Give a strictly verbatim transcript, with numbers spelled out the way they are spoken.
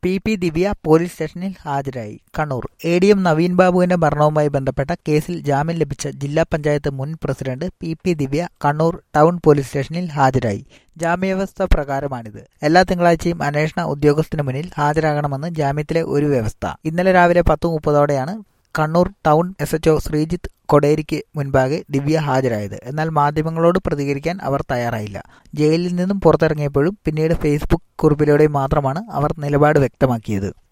P P ദിവ്യ police സ്റ്റേഷനിൽ ഹാജരായി. Kannur A D M Naveen ബാബുവിന്റെ മരണവുമായി ബന്ധപ്പെട്ട കേസിൽ ജാമ്യം ലഭിച്ച ജില്ലാ പഞ്ചായത്ത് മുൻ president P P Divya Kannur town police സ്റ്റേഷനിൽ ഹാജരായി. ജാമ്യവ്യവസ്ഥ പ്രകാരമാണിത്. എല്ലാ തിങ്കളാഴ്ചയും അന്വേഷണ ഉദ്യോഗസ്ഥന് മുന്നിൽ ഹാജരാകണമെന്ന് ജാമ്യത്തിലെ ഒരു വ്യവസ്ഥ. ഇന്നലെ രാവിലെ പത്ത് മുപ്പതോടെയാണ് Kannur town S H O Sreejith കൊടേരിക്ക് മുൻപാകെ ദിവ്യ ഹാജരായത്. എന്നാൽ മാധ്യമങ്ങളോട് പ്രതികരിക്കാൻ അവർ തയ്യാറായില്ല. ജയിലിൽ നിന്നും പുറത്തിറങ്ങിയപ്പോഴും പിന്നീട് ഫേസ്ബുക്ക് കുറിപ്പിലൂടെ മാത്രമാണ് അവർ നിലപാട് വ്യക്തമാക്കിയത്.